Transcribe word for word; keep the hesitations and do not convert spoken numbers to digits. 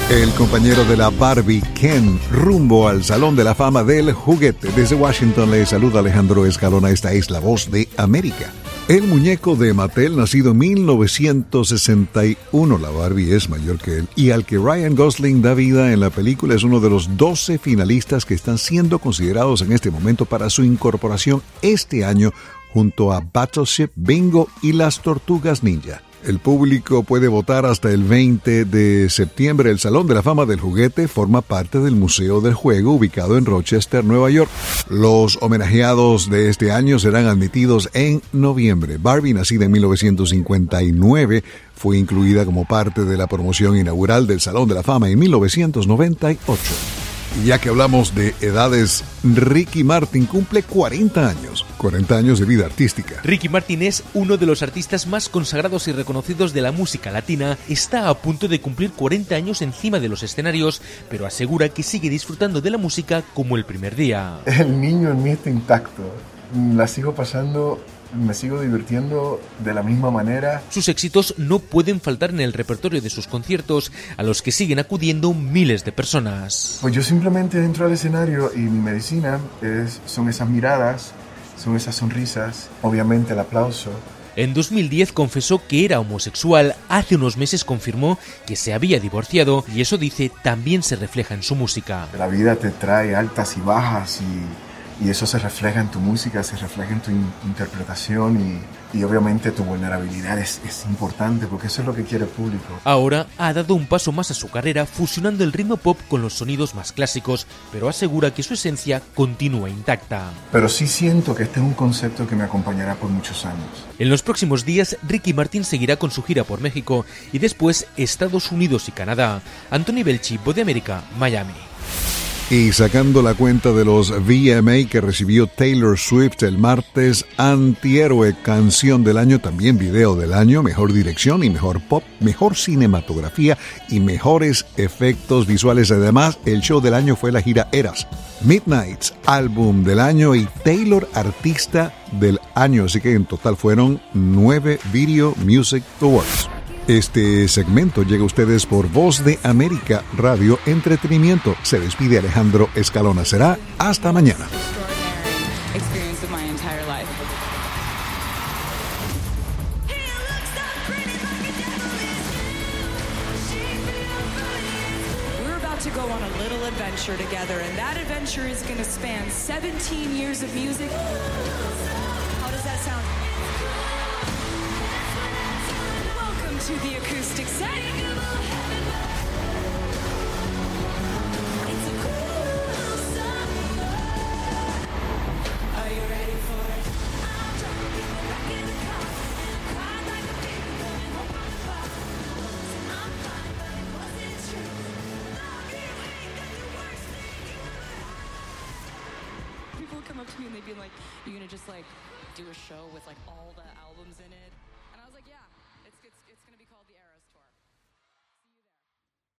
El compañero de la Barbie, Ken, rumbo al Salón de la Fama del Juguete. Desde Washington le saluda Alejandro Escalona. Esta es La Voz de América. El muñeco de Mattel, nacido en mil novecientos sesenta y uno, la Barbie es mayor que él, y al que Ryan Gosling da vida en la película, es uno de los doce finalistas que están siendo considerados en este momento para su incorporación este año junto a Battleship, Bingo y las Tortugas Ninja. El público puede votar hasta el veinte de septiembre. El Salón de la Fama del Juguete forma parte del Museo del Juego ubicado en Rochester, Nueva York. Los homenajeados de este año serán admitidos en noviembre. Barbie, nacida en mil novecientos cincuenta y nueve, fue incluida como parte de la promoción inaugural del Salón de la Fama en mil novecientos noventa y ocho. Y ya que hablamos de edades, Ricky Martin cumple cuarenta años. cuarenta años de vida artística. Ricky Martin es uno de los artistas más consagrados y reconocidos de la música latina. Está a punto de cumplir cuarenta años encima de los escenarios, pero asegura que sigue disfrutando de la música como el primer día. El niño en mí está intacto. La sigo pasando... Me sigo divirtiendo de la misma manera. Sus éxitos no pueden faltar en el repertorio de sus conciertos, a los que siguen acudiendo miles de personas. Pues yo simplemente entro al escenario y mi medicina es, son esas miradas, son esas sonrisas, obviamente el aplauso. En dos mil diez confesó que era homosexual, hace unos meses confirmó que se había divorciado y eso, dice, también se refleja en su música. La vida te trae altas y bajas y... Y eso se refleja en tu música, se refleja en tu in- interpretación y, y obviamente tu vulnerabilidad es, es importante porque eso es lo que quiere el público. Ahora ha dado un paso más a su carrera fusionando el ritmo pop con los sonidos más clásicos, pero asegura que su esencia continúa intacta. Pero sí siento que este es un concepto que me acompañará por muchos años. En los próximos días, Ricky Martin seguirá con su gira por México y después Estados Unidos y Canadá. Anthony Belchi, Voz de América, Miami. Y sacando la cuenta de los V M A que recibió Taylor Swift el martes, Antihéroe, canción del año, también video del año, mejor dirección y mejor pop, mejor cinematografía y mejores efectos visuales. Además, el show del año fue la gira Eras. Midnights, álbum del año, y Taylor, artista del año. Así que en total fueron nueve Video Music Awards. Este segmento llega a ustedes por Voz de América Radio Entretenimiento. Se despide Alejandro Escalona. Será hasta mañana. To go on a little adventure together, and that adventure is going to span seventeen years of music. How does that sound? Welcome to the acoustic set. It's a cool song. Are you ready for it? I'm jumping back in the car, cried like a baby going home from the bar. I'm fine, but it wasn't true. People would come up to me and they'd be like, "You're gonna just like do a show with like all the albums in it?"